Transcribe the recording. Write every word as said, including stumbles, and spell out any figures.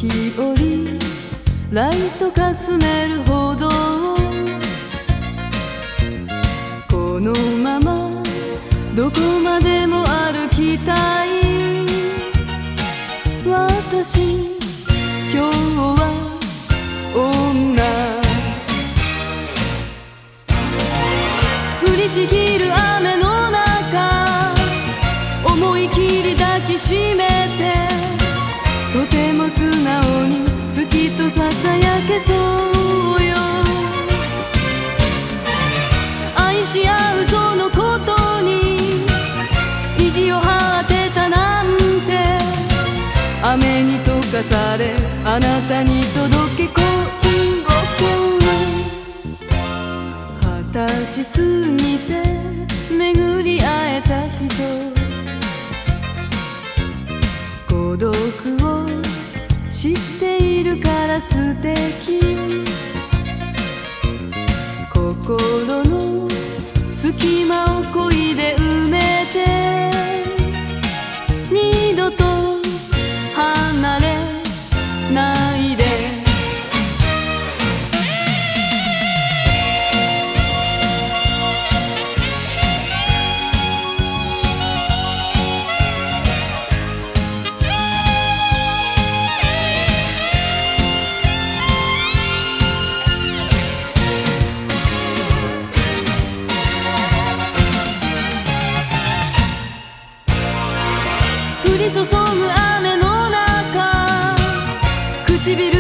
時折ライトかすめる歩道をこのままどこまでも歩きたい。私今日は女降りしきる雨の中思い切り抱きしめてとても素直に好きとささやけそうよ。愛し合うそのことに意地を張ってたなんて雨に溶かされあなたに届け恋心。二十歳過ぎて巡り会えた人孤独を知っているから素敵。心の隙間を恋で埋めて二度と離れないで。降り注ぐ雨の中唇